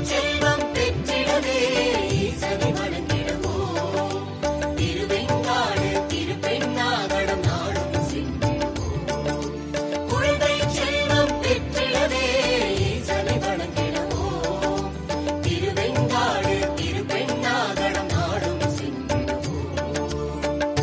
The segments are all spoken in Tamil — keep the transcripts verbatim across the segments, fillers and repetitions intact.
செல்வம் பெற்றிடவே ஈசனை வணங்கிடுவோம். திருவெண்காடு திருப்பெண்ணாகடம் நாடும் சென்றிடுவோம். குழந்தை செல்வம் பெற்றிடவே ஈசனை வணங்கிடுவோம். திருவெண்காடு திருப்பெண்ணாகடம் நாடும் சென்றிடுவோம்.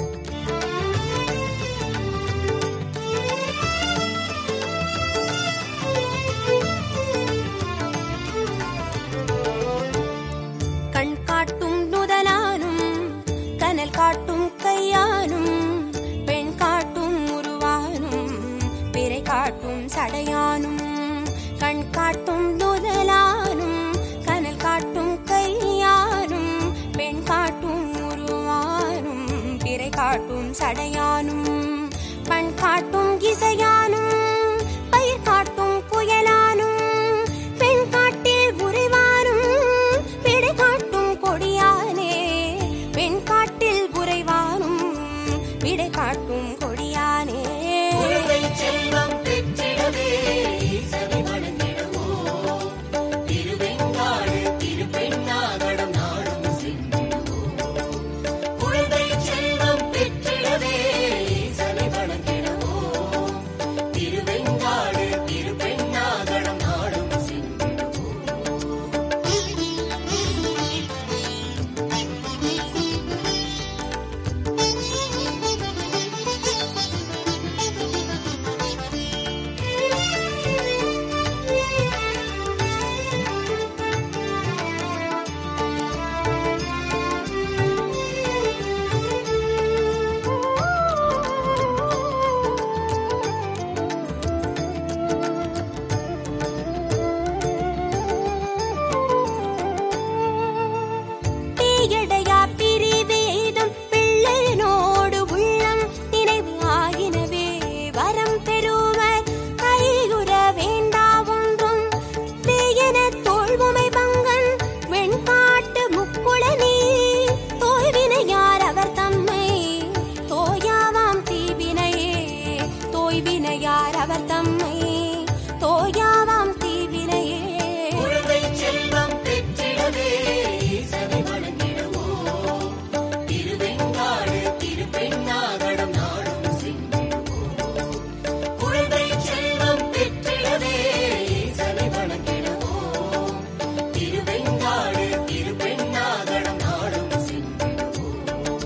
கண் காட்டும் நுதலானும் கனல் காட்டும் கையானும் பெண் காட்டும் உருவானும் பிறை காட்டும் சடையானும். கண் காட்டும் நுதலானும் கனல் காட்டும் கையானும் பெண் காட்டும் உருவானும் பிறை காட்டும் சடையானும். பண் காட்டும் இசையானும் பயிர் காட்டும் புயலானும் பெண் காட்டில் உறைவானும் பிடை காட்டும் கொடியானே. பெண் காட்டில் உறைவானும் பிடை காட்டும் கொடியானே. குழந்தை செல்வம் பெற்றிடவே ஈசனை வணங்கிடுவோம். திருவெண்காடு திருப்பெண்ணாகடம் நாடும் சென்றிடுவோம். குழந்தை செல்வம் பெற்றிடவே ஈசனை வணங்கிடுவோம். திருவெண்காடு திருப்பெண்ணாகடம் நாடும் சென்றிடுவோம். பேயடையா பிரிவேதம் பிள்ளைனோடு உள்ளம் நினைவு ஆகினவே வரம் பெறுவர் கையுற வேண்டா ஒன்றும். பேயன தோல்வுமை பங்கன் வெண்காட்டு முக்குளனே. தோய்வினையார் அவர் தம்மை தோயாவாம் தீவினையே. தோய்வினையார் அவர் தம்மை தோயாவாம் தீவினையே. குழந்தை செல்வம் பெற்றிடவே ஈசனை வணங்கிடுவோம். திருவெண்காடு திருப்பெண்ணாகடம் நாடும் சென்றிடுவோம். குழந்தை செல்வம் பெற்றிடவே ஈசனை வணங்கிடுவோம். திருவெண்காடு திருப்பெண்ணாகடம் நாடும் சென்றிடுவோம்.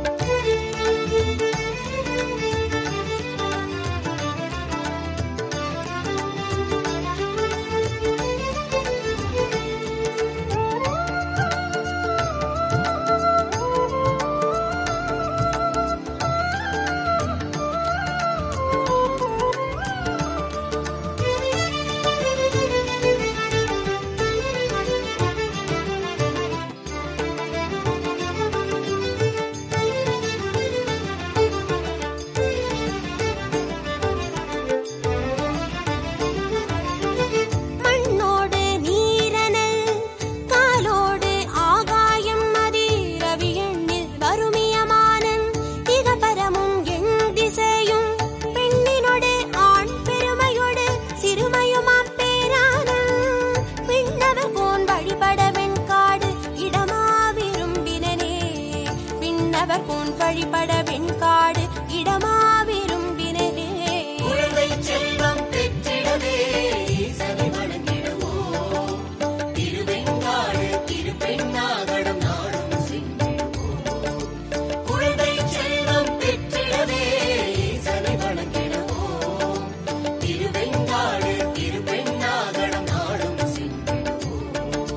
மண்ணோடு நீரனல் காலோடு ஆகாயம் மதி ரவி எண்ணில் வருமியமானன் இகபரமும் எண் திசையும் பெண்ணினோடு ஆண் பெருமையோடு சிறுமையுமாம் பேரானன். விண்ணவர் கோன் வழிபட வெண்காடு இடமா விரும்பினனே. விண்ணவர் கோன் வழிபட வெண்காடு இடமா விரும்பினனே. குழந்தை செல்வம் பெற்றிடவே ஈசனை வணங்கிடுவோம். திருவெண்காடு திருப்பெண்ணாகடம் நாடும் சென்றிடுவோம். குழந்தை செல்வம் பெற்றிடவே ஈசனை வணங்கிடுவோம். திருவெண்காடு திருப்பெண்ணாகடம் நாடும் சென்றிடுவோம்.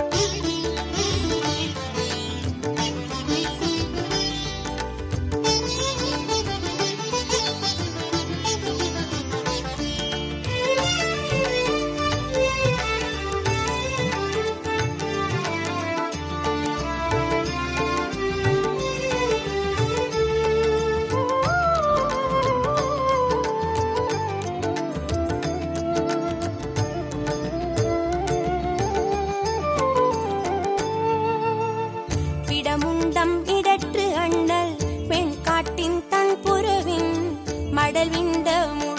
இடமுண்டம் இடற்று அண்ணல் பெண் காட்டின் தன் புறவின் மடல் விண்ட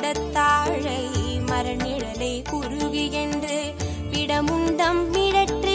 முடத்தாழை மரநிழலை குருவி என்று இடமுண்டம் இடற்று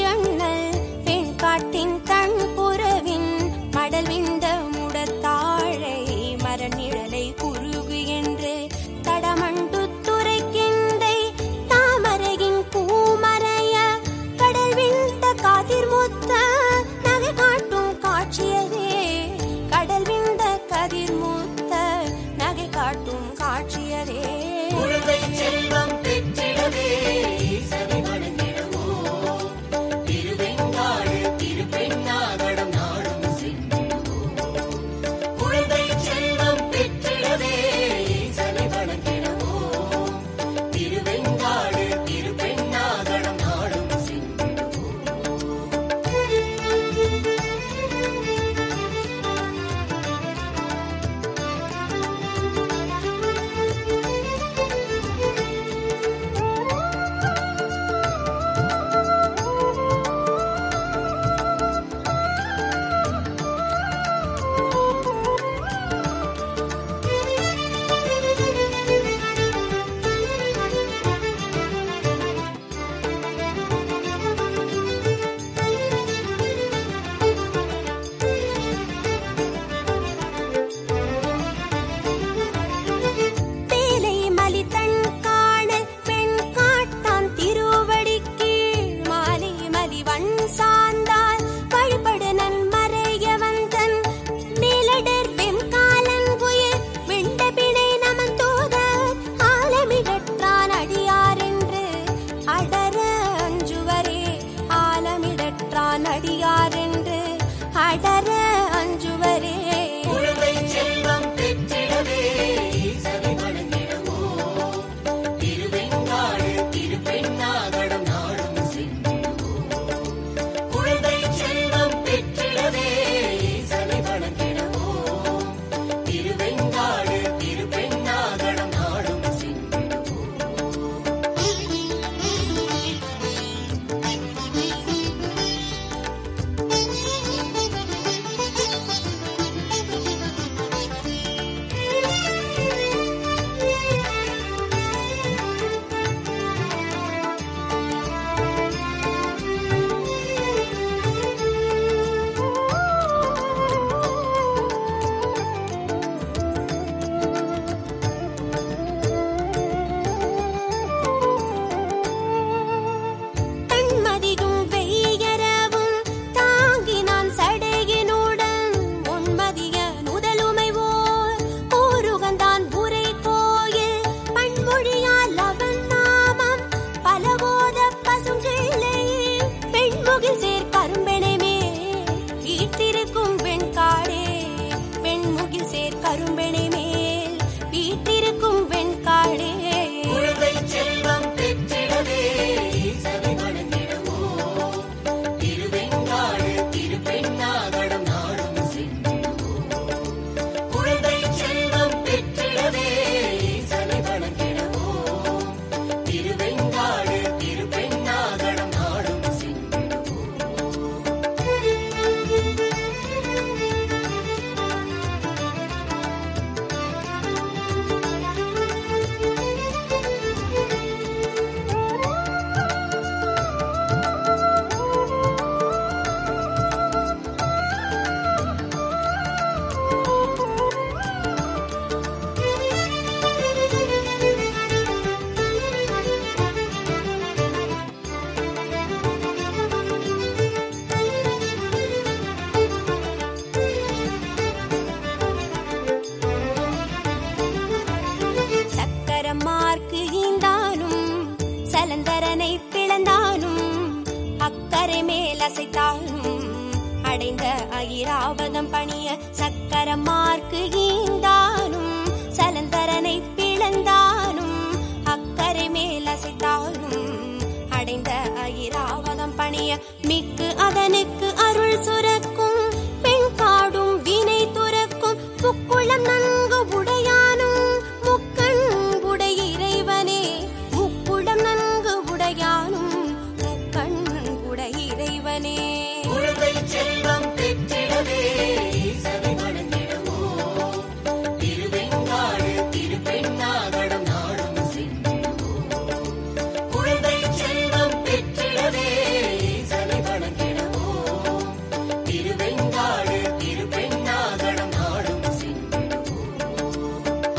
வெண்முகில் சேர் கரும்பெனை மேல் வீற்றிருக்கும் வெண்காடே, வெண்முகில் சேர் கரும்பெனை மேல் வீற்றிருக்கும் வெண்காடே. குழந்தை செல்வம் பெற்றிடவே ஈசனை வணங்கிடுவோம். திருவெண்காடு திருப்பெண்ணாகடம் நாடும் சென்றிடுவோம். குழந்தை செல்வம் பெற்றிடவே ஈசனை வணங்கிடுவோம். திருவெண்காடு திருப்பெண்ணாகடம் நாடும் சென்றிடுவோம். சக்கரமார்க்கு ஈந்தானும் சலந்தரனை பிளந்தானும் அக்கரை மேல் அசைத்தானும் அடைந்த ஐராவதம் பணிய. சக்கரமார்க்கு ஈந்தானும் சலந்தரனை பிளந்தானும் அக்கரை மேல் அசைத்தானும் அடைந்த ஐராவதம் பணிய. மிக்கு அதனுக்கு அருள் சுரக்கும் பெண் காடும் வினை துறக்கும் முக்குளம் நன்கு உடையானும் முக்கண் உடைய இறைவனே. முக்குளம் நன்கு உடையானும் முக்கண் உடைய இறைவனே. குழந்தை செல்வம் பெற்றிடவே ஈசனை வணங்கிடுவோம். திருவெண்காடு திருப்பெண்ணாகடம் நாடும் சென்றிடுவோம். குழந்தை செல்வம் பெற்றிடவே ஈசனை வணங்கிடுவோம். திருவெண்காடு திருப்பெண்ணாகடம் நாடும் சென்றிடுவோம்.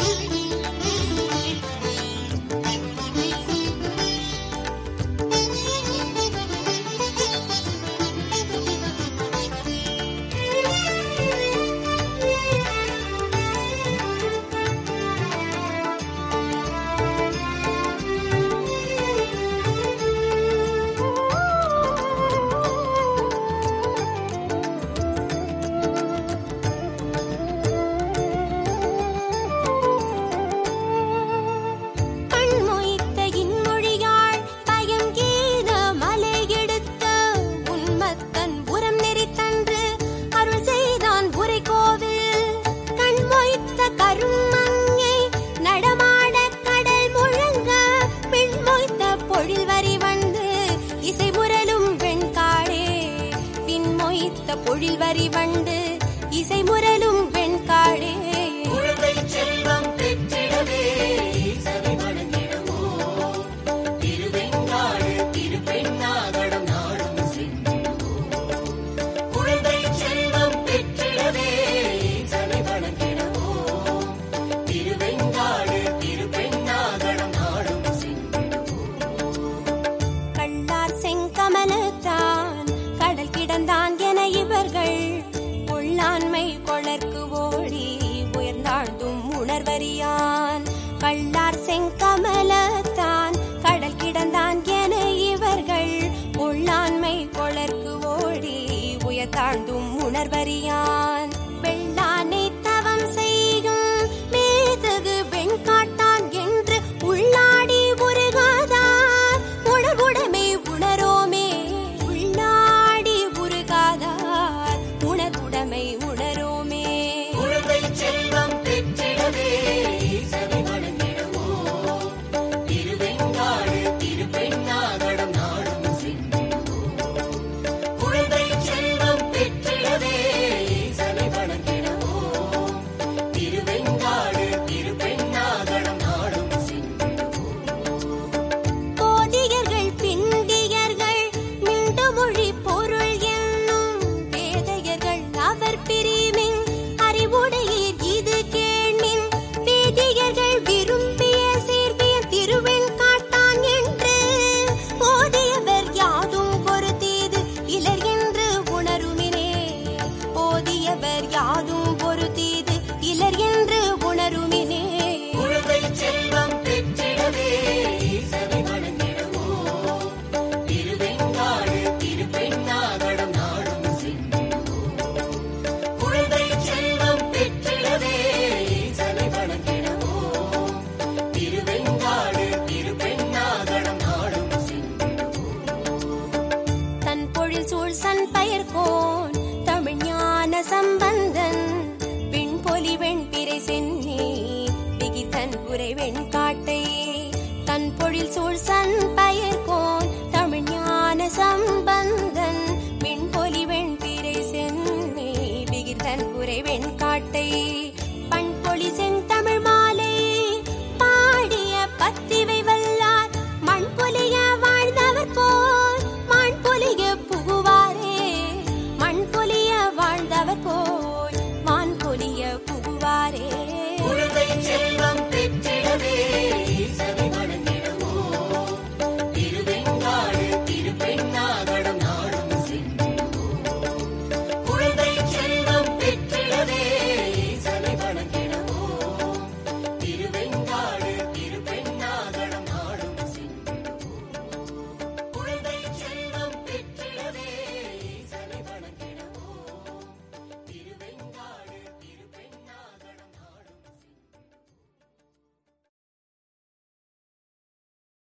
கண்மொய்த்த இன்மொழியாள் பயம் கீத மலை எடுத்த உன்மத்தன் புறம் நெறித்தன்று அருள் செய்தான் உரை கோவில். கண்மொய்த்த கருமங்கை நடமாட கடல் முழங்க பெண்மொய்த்த பொழில் வரி வந்து இசை முரலும் வெண்காடே. பின்மொய்த்த பொழில் வரி வந்து இசை முரலும் வெண்காடே. குழந்தை செல்வம் பெற்றிடவே ஈசனை வணங்கிடுவோம். திருவெண்காடு திருப்பெண்ணாகடம் நாடும் சென்றிடுவோம். குழந்தை செல்வம் பெற்றிடவே ஈசனை வணங்கிடுவோம். திருவெண்காடு திருப்பெண்ணாகடம் நாடும் சென்றிடுவோம். கள்ளார் செங்கமலத்தான் கடல் கிடந்தான் என இவர்கள் கொள்ளாண்மை கொளர்க்கு ஓடி உயர்ந்தாழ்ந்தும் உணர்வறியான். கள்ளார் செங்கமலத்தான் கடல் கிடந்தான் என இவர்கள் கொள்ளாண்மை கொளர்க்கு ஓடி உயர்ந்தாழ்ந்தும் உணர்வறியான். வெள்ளானை தவம் செய்யும் மேதகு வெண்காட்டான் என்று உள்ளாடி உருகாதார் உணர்வுடைமை உணரோமே. உள்ளாடி உருகாதார் உணர்வுடைமை உணரோமே. குழந்தை செல்வம் பெற்றிடவே ஈசனை வணங்கிடுவோம். திருவெண்காடு திருப்பெண்ணாகடம் நாடும் சென்றிடுவோம். குழந்தை செல்வம் பெற்றிடவே ஈசனை சூழ்சன் பயிர்கோன் தமிழ் ஞான சம்பந்தன் விண்பொலி வெண்பிறை சென்னி பிகிர்தன் புரை வெண்காட்டை தன் பொழில் சூழ்சன் பயிர்கோன் தமிழ் ஞான சம்பந்தன் விண்பொலி வெண்பிறை சென்னி பிகிர்தன் புரை வெண்காட்டை